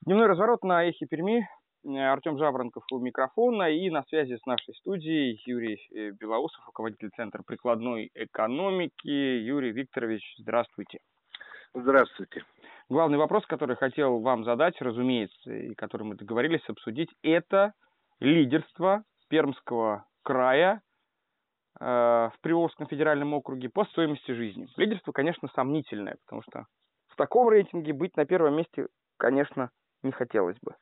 Дневной разворот на Эхе Перми. Артем Жаворонков у микрофона, и на связи с нашей студией Юрий Белоусов, руководитель Центра прикладной экономики. Юрий Викторович, здравствуйте. Здравствуйте. Главный вопрос, который хотел вам задать, разумеется, и который мы договорились обсудить, это лидерство Пермского края в Приволжском федеральном округе по стоимости жизни. Лидерство, конечно, сомнительное, потому что в таком рейтинге быть на первом месте, конечно, не хотелось бы.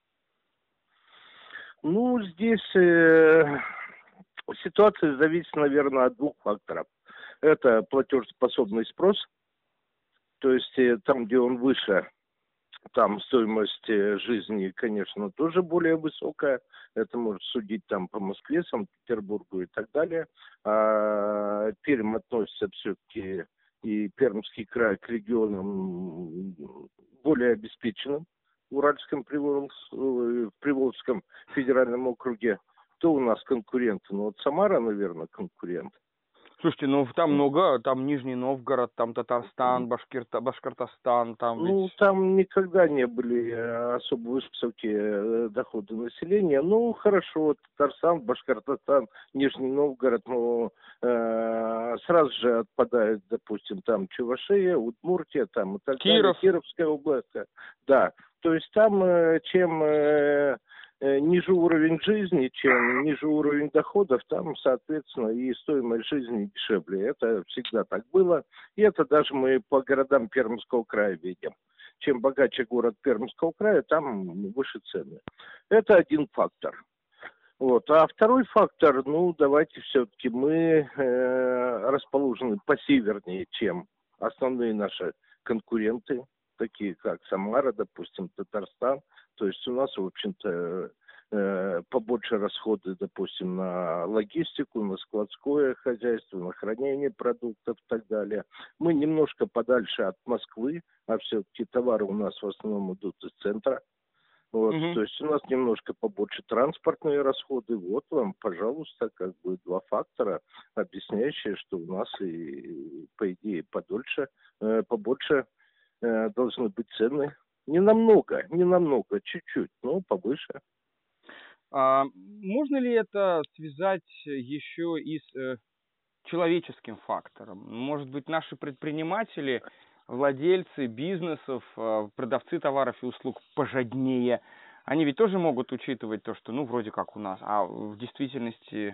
Ну, здесь ситуация зависит, наверное, от двух факторов. Это платежеспособный спрос, то есть там, где он выше, там стоимость жизни, конечно, тоже более высокая. Это может судить там по Москве, Санкт-Петербургу и так далее. А Пермь относится все-таки и Пермский край к регионам более обеспеченным. В Уральском, Приволжском федеральном округе. Кто у нас конкурент? Ну, вот Самара, наверное, конкурент. Слушайте, ну там много, там Нижний Новгород, там Татарстан, Башкортостан, там Ну, ведь... там никогда не были особо высокие доходы населения. Ну, хорошо, Татарстан, Башкортостан, Нижний Новгород, но сразу же отпадает, допустим, там Чувашия, Удмуртия, там и так далее, Кировская область. Да, то есть там чем ниже уровень жизни, чем ниже уровень доходов, там, соответственно, и стоимость жизни дешевле. Это всегда так было. И это даже мы по городам Пермского края видим. Чем богаче город Пермского края, там выше цены. Это один фактор. Вот. А второй фактор, ну, давайте все-таки мы расположены посевернее, чем основные наши конкуренты, такие как Самара, допустим, Татарстан. То есть у нас, в общем-то, побольше расходы, допустим, на логистику, на складское хозяйство, на хранение продуктов и так далее. Мы немножко подальше от Москвы, а все-таки товары у нас в основном идут из центра. Вот, То есть у нас немножко побольше транспортные расходы. Вот вам, пожалуйста, как бы два фактора, объясняющие, что у нас и, по идее, побольше должны быть цены. Не намного, чуть-чуть, но повыше. Можно ли это связать еще и с человеческим фактором? Может быть, наши предприниматели, владельцы бизнесов, продавцы товаров и услуг пожаднее, они ведь тоже могут учитывать то, что, ну, вроде как у нас, а в действительности...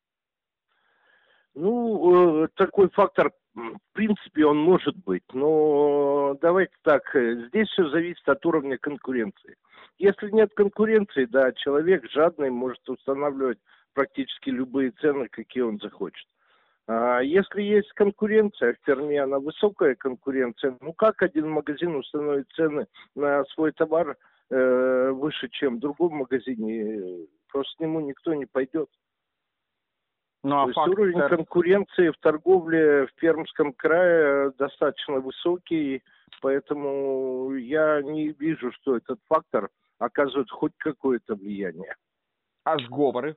Ну, такой фактор, в принципе, он может быть, но давайте так, здесь все зависит от уровня конкуренции. Если нет конкуренции, да, человек жадный может устанавливать практически любые цены, какие он захочет. А если есть конкуренция, в Перми она высокая конкуренция, ну как один магазин установит цены на свой товар выше, чем в другом магазине, просто к нему никто не пойдет. Ну, а То есть уровень конкуренции в торговле в Пермском крае достаточно высокий, поэтому я не вижу, что этот фактор оказывает хоть какое-то влияние. А сговоры?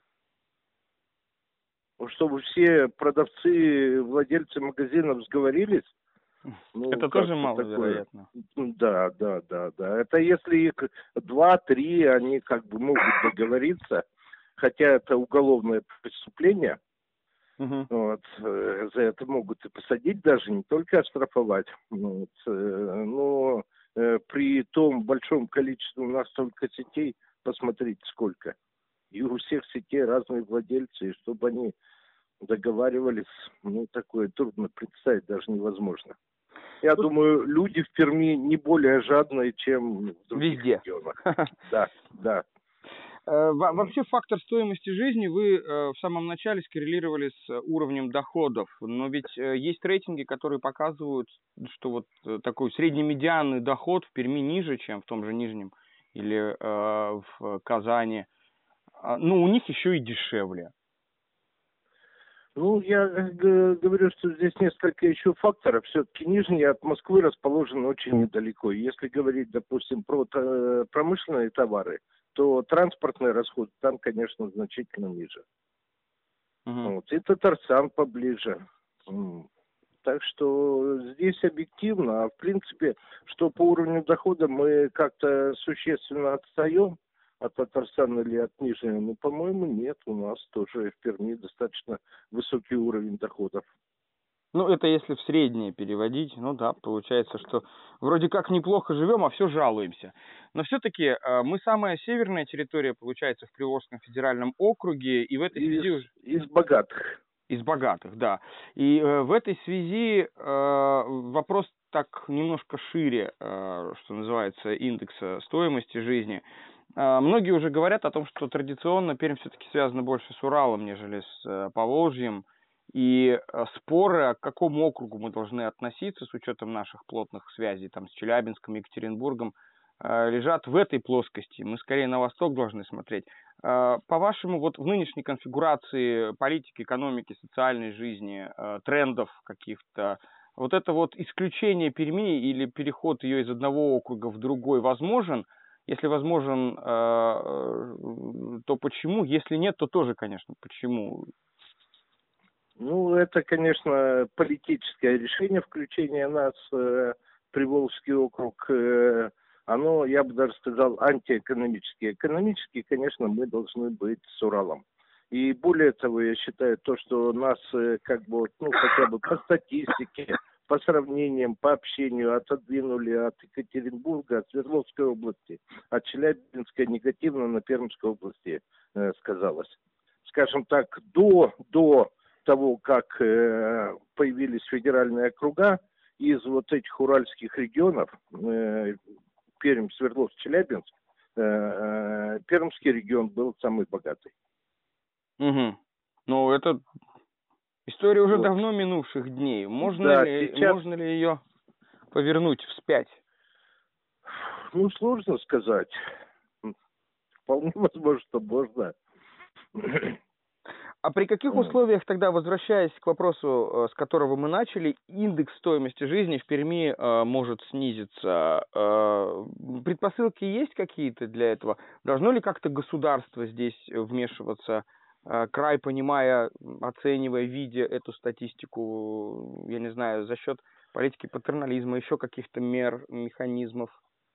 Чтобы все продавцы, владельцы магазинов сговорились, ну, это тоже маловероятно. Да. Это если их 2-3, они как бы могут договориться, хотя это уголовное преступление. Вот, за это могут и посадить даже, не только оштрафовать. Вот, но при том большом количестве у нас только сетей, посмотрите сколько. И у всех сетей разные владельцы, и чтобы они договаривались, ну, такое трудно представить, даже невозможно. Я думаю, люди в Перми не более жадные, чем в других регионах. Да. Вообще фактор стоимости жизни вы в самом начале скоррелировали с уровнем доходов, но ведь есть рейтинги, которые показывают, что вот такой среднемедианный доход в Перми ниже, чем в том же Нижнем или в Казани, но у них еще и дешевле. Ну, я говорю, что здесь несколько еще факторов. Все-таки Нижний от Москвы расположен очень недалеко. Если говорить, допустим, про промышленные товары, то транспортные расходы там, конечно, значительно ниже. Вот. И Татарстан поближе. Так что здесь объективно, а в принципе, что по уровню дохода мы как-то существенно отстаем от Татарстана или от Нижнего, ну, по-моему, нет, у нас тоже в Перми достаточно высокий уровень доходов. Ну, это если в среднее переводить, ну да, получается, что вроде как неплохо живем, а все жалуемся. Но все-таки мы самая северная территория, получается, в Приволжском федеральном округе, и в этой связи уже... Из богатых. Из богатых, да. И в этой связи вопрос так немножко шире, что называется, индекса стоимости жизни. Многие уже говорят о том, что традиционно Пермь все-таки связана больше с Уралом, нежели с Поволжьем. И споры, а к какому округу мы должны относиться с учетом наших плотных связей там, с Челябинском, Екатеринбургом, лежат в этой плоскости. Мы скорее на восток должны смотреть. По-вашему, вот в нынешней конфигурации политики, экономики, социальной жизни, трендов каких-то, вот это вот исключение Перми или переход ее из одного округа в другой возможен? Если возможен, то почему? Если нет, то тоже, конечно, почему? Ну, это, конечно, политическое решение включения нас в Приволжский округ. Оно, я бы даже сказал, антиэкономическое. Экономически, конечно, мы должны быть с Уралом. И более того, я считаю, то, что нас как бы, ну, хотя бы по статистике, по сравнениям, по общению отодвинули от Екатеринбурга, от Свердловской области, от Челябинска негативно на Пермской области сказалось. Скажем так, до того, как появились федеральные округа, из вот этих уральских регионов, Пермь, Свердловск, Челябинск, Пермский регион был самый богатый. Угу. Ну, это история уже Вот. давно минувших дней. Можно, да, ли, сейчас... можно ли ее повернуть вспять? Ну, сложно сказать. Вполне возможно, что можно. А при каких условиях тогда, возвращаясь к вопросу, с которого мы начали, индекс стоимости жизни в Перми может снизиться? Предпосылки есть какие-то для этого? Должно ли как-то государство здесь вмешиваться? Край, понимая, оценивая, видя эту статистику, я не знаю, за счет политики патернализма, еще каких-то мер, механизмов?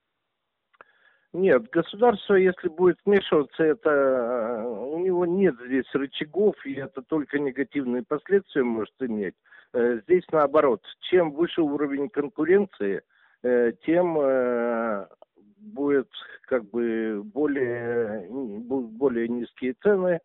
Нет, государство, если будет вмешиваться, это у него нет здесь рычагов, и это только негативные последствия может иметь. Здесь наоборот, чем выше уровень конкуренции, тем будет как бы более низкие цены.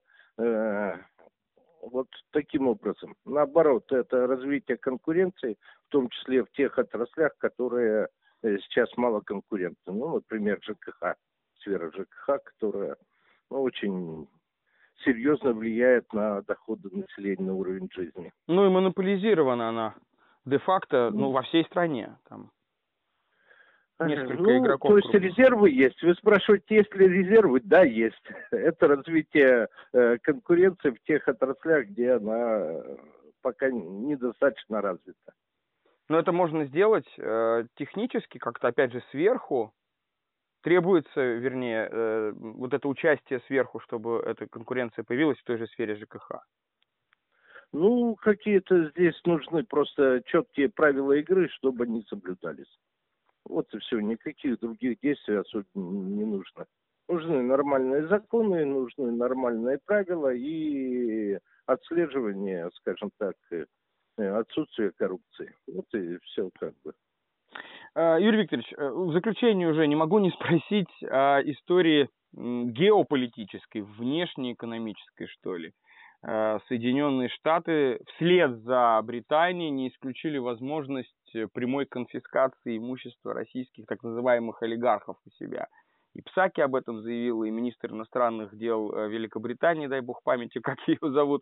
Вот таким образом. Наоборот, это развитие конкуренции, в том числе в тех отраслях, которые сейчас мало конкурентны. Ну, например, ЖКХ, сфера ЖКХ, которая очень серьезно влияет на доходы населения, на уровень жизни. Ну и монополизирована она де-факто, ну, во всей стране. Там несколько игроков. То есть резервы есть. Вы спрашиваете, есть ли резервы? Да, есть. Это развитие конкуренции в тех отраслях, где она пока недостаточно развита. Но это можно сделать технически, как-то, опять же, сверху. Требуется, вернее, вот это участие сверху, чтобы эта конкуренция появилась в той же сфере ЖКХ. Ну, какие-то здесь нужны просто четкие правила игры, чтобы они соблюдались. Вот и все. Никаких других действий особенно не нужно. Нужны нормальные законы, нужны нормальные правила и отслеживание, скажем так, отсутствие коррупции. Вот и все как бы. Юрий Викторович, в заключение уже не могу не спросить о истории геополитической, внешнеэкономической, что ли. Соединенные Штаты вслед за Британией не исключили возможность прямой конфискации имущества российских так называемых олигархов у себя. И Псаки об этом заявил, и министр иностранных дел Великобритании, дай бог памяти, как ее зовут.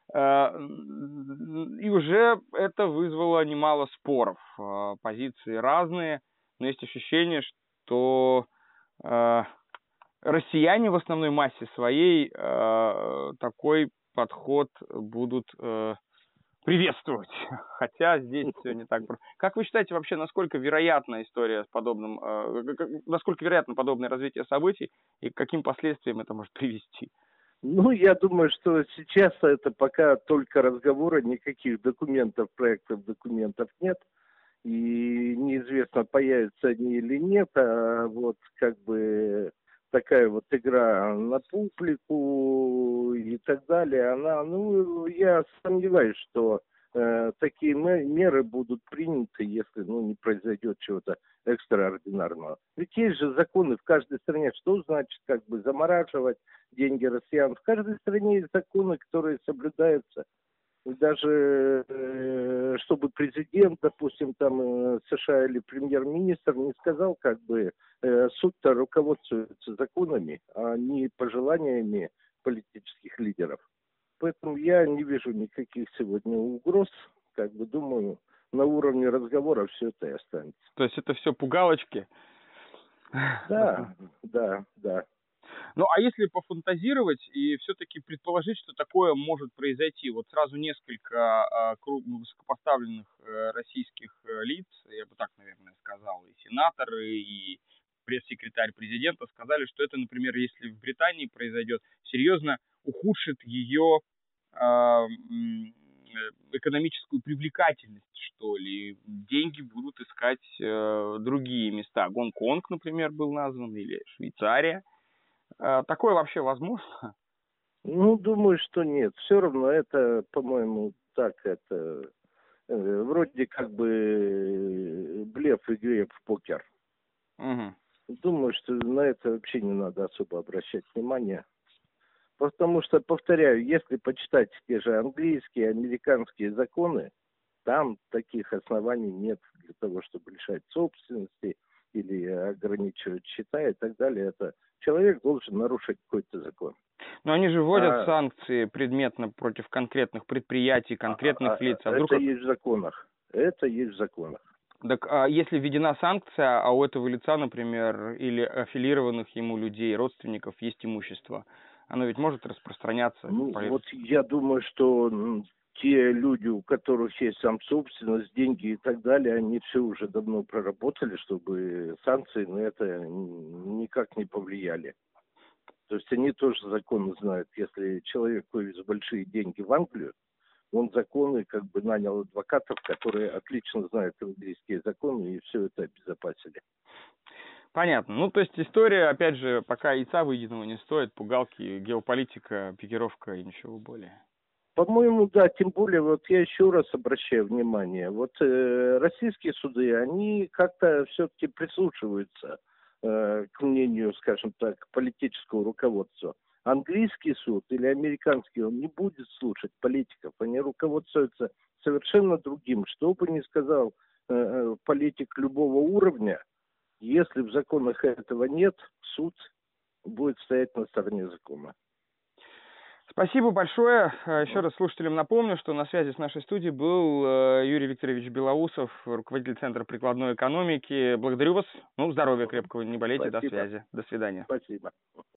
И уже это вызвало немало споров. Позиции разные, но есть ощущение, что россияне в основной массе своей такой подход будут приветствовать. Хотя здесь все не так просто. Как вы считаете вообще, насколько вероятна история с подобным, насколько вероятно подобное развитие событий и к каким последствиям это может привести? Ну, я думаю, что сейчас это пока только разговоры, никаких документов, проектов документов нет. И неизвестно, появятся они или нет, а вот как бы такая вот игра на публику и так далее, она, ну, я сомневаюсь, что такие меры будут приняты, если, ну, не произойдет чего-то экстраординарного. Ведь есть же законы в каждой стране, что значит как бы замораживать деньги россиян. В каждой стране есть законы, которые соблюдаются. И даже чтобы президент, допустим, там США или премьер-министр не сказал, как бы суд-то руководствуется законами, а не пожеланиями политических лидеров. Поэтому я не вижу никаких сегодня угроз. Как бы думаю, на уровне разговора все это и останется. То есть это все пугалочки? Да, да, да. Ну, а если пофантазировать и все-таки предположить, что такое может произойти, вот сразу несколько высокопоставленных российских лиц, я бы так, наверное, сказал, и сенаторы, и пресс-секретарь президента сказали, что это, например, если в Британии произойдет, серьезно ухудшит ее экономическую привлекательность, что ли. Деньги будут искать другие места. Гонконг, например, был назван, или Швейцария. Такое вообще возможно? Ну, думаю, что нет. Все равно это, по-моему, так это вроде как бы блеф в игре в покер. Угу. Думаю, что на это вообще не надо особо обращать внимание. Потому что, повторяю, если почитать те же английские, американские законы, там таких оснований нет для того, чтобы лишать собственности или ограничивать счета и так далее. Это человек должен нарушить какой-то закон. Но они же вводят санкции предметно против конкретных предприятий, конкретных лиц. А вдруг... Это есть в законах. Это есть в законах. Так, а если введена санкция, а у этого лица, например, или аффилированных ему людей, родственников, есть имущество, оно ведь может распространяться? Ну, вот я думаю, что те люди, у которых есть сам собственность, деньги и так далее, они все уже давно проработали, чтобы санкции на это никак не повлияли. То есть они тоже законы знают. Если человек вывез большие деньги в Англию, он законы как бы нанял адвокатов, которые отлично знают английские законы и все это обезопасили. Понятно. Ну, то есть история, опять же, пока яйца выеденного не стоит, пугалки, геополитика, пикировка и ничего более. По-моему, да, тем более, вот я еще раз обращаю внимание, вот российские суды, они как-то все-таки прислушиваются к мнению, скажем так, политического руководства. Английский суд или американский, он не будет слушать политиков, они руководствуются совершенно другим. Что бы ни сказал политик любого уровня, если в законах этого нет, суд будет стоять на стороне закона. Спасибо большое. Еще раз слушателям напомню, что на связи с нашей студией был Юрий Викторович Белоусов, руководитель Центра прикладной экономики. Благодарю вас. Ну, здоровья крепкого, не болейте. Спасибо. До связи. До свидания. Спасибо.